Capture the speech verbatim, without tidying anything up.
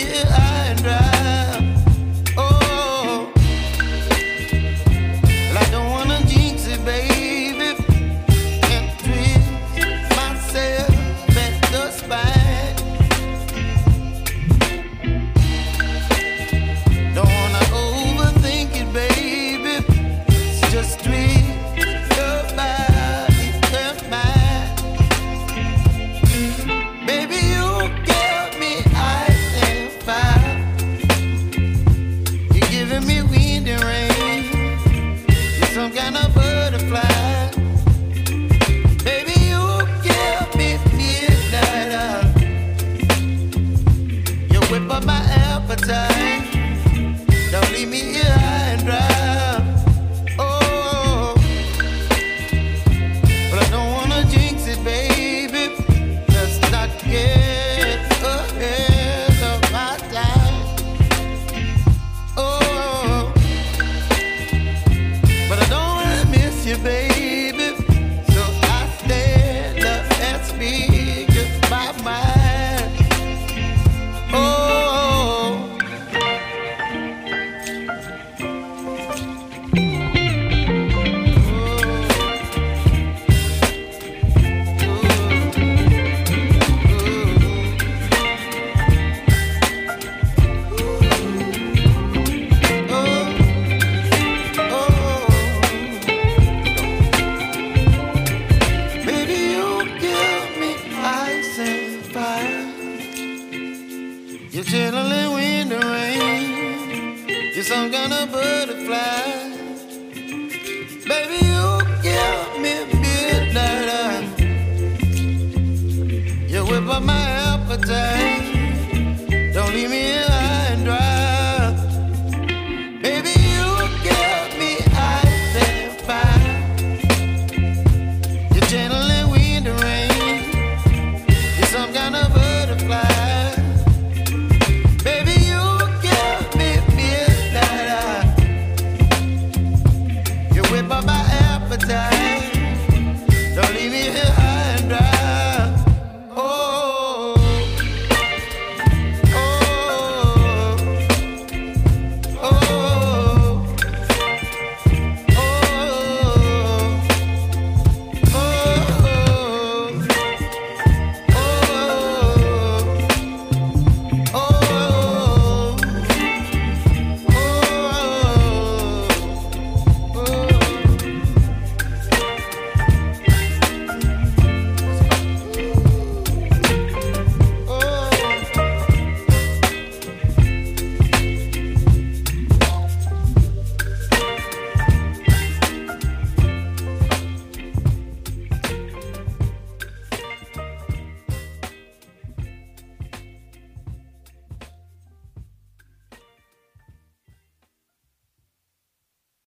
here high and dry. Oh, well, I don't wanna jinx it, baby, and twist myself at the spine. Don't wanna overthink it, baby. It's just twist your body and mine. Baby, you give me ice and fire. You're giving me wind and rain. You're some kind of butterfly. Baby, you give me midnight oil. You whip up my appetite. Don't leave me here high and dry. Oh, but I don't wanna jinx it, baby. Let's not get ahead of my time. Oh, but I don't wanna miss you, baby. So I stand up and speak my mind. Oh. You're chilling in the rain. You're some kind of butterfly. Baby, you give me midnight oil. You whip up my appetite. Don't leave me